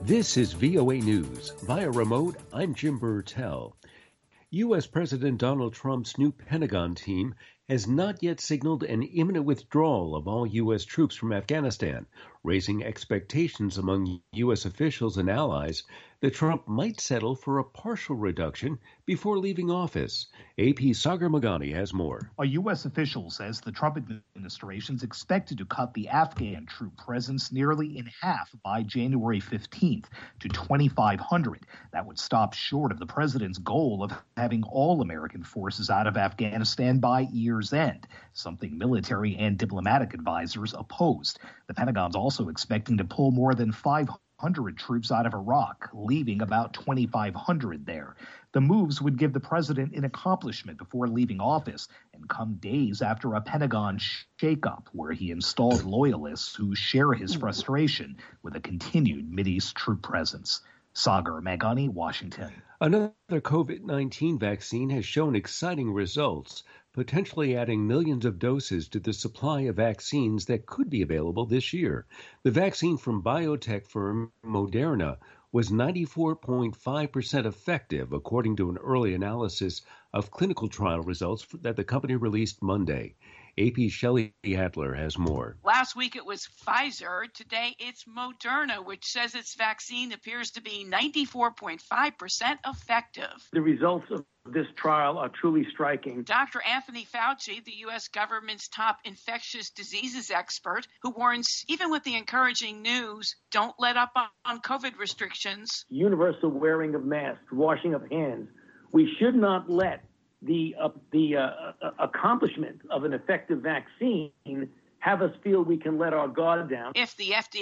This is VOA News. Via remote, I'm Jim Burtell. U.S. President Donald Trump's new Pentagon team has not yet signaled an imminent withdrawal of all U.S. troops from Afghanistan, raising expectations among U.S. officials and allies that Trump might settle for a partial reduction before leaving office. AP Sagar Meghani has more. A U.S. official says the Trump administration is expected to cut the Afghan troop presence nearly in half by January 15th to 2,500. That would stop short of the president's goal of having all American forces out of Afghanistan by year's end, something military and diplomatic advisors opposed. The Pentagon's also expecting to pull more than 500 troops out of Iraq, leaving about 2,500 there. The moves would give the president an accomplishment before leaving office and come days after a Pentagon shakeup where he installed loyalists who share his frustration with a continued Mideast troop presence. Sagar Meghani, Washington. Another COVID-19 vaccine has shown exciting results, potentially adding millions of doses to the supply of vaccines that could be available this year. The vaccine from biotech firm Moderna was 94.5% effective, according to an early analysis of clinical trial results that the company released Monday. AP Shelley Adler has more. Last week it was Pfizer. Today it's Moderna, which says its vaccine appears to be 94.5% effective. The results of this trial are truly striking. Dr. Anthony Fauci, the U.S. government's top infectious diseases expert, who warns even with the encouraging news, don't let up on COVID restrictions. Universal wearing of masks, washing of hands. We should not let the accomplishment of an effective vaccine have us feel we can let our guard down. If the FDA